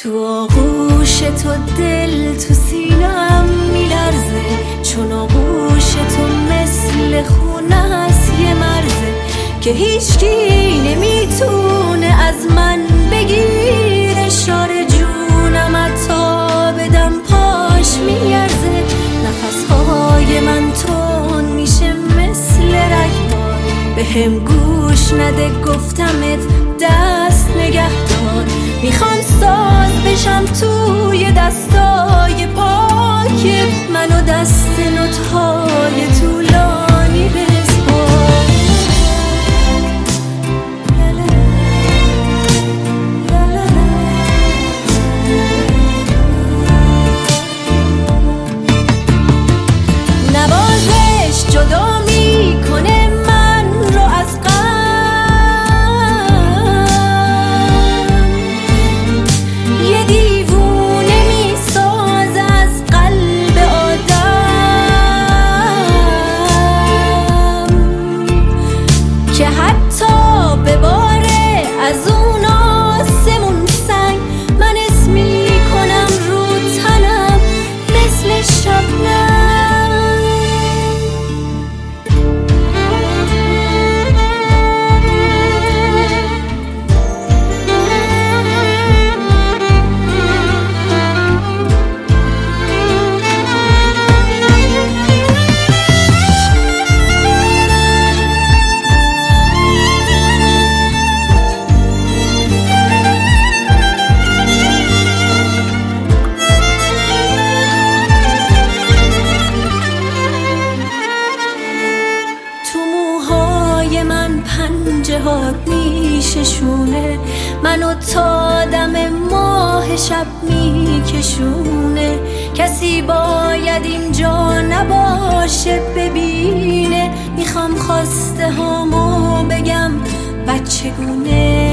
تو آغوش تو دل تو سینم میلرزه، چون آغوش تو مثل خونه هست یه مرزه که هیچکی نمیتونه از من بگیره. اشاره جونم حتی بدم پاش میارزه، نفسهای من تون میشه مثل رگبار. به هم گوش نده گفتمت دست نگهدار، میخوام ساز بشم توی دستای پاکت، منو دست نوت‌های طولانی بسپار. نوازش جدا میکنه من رو از یه دیوونه میساز از قلب آدم که حتی بباره از اون آسمون سنگ، من اسم میکنم رو تنم مثل شبنم. پنجه هات میششونه، منو تا دم ماه شب میکشونه. کسی باید اینجا نباشه ببینه، میخوام خواسته هامو بگم بچگونه.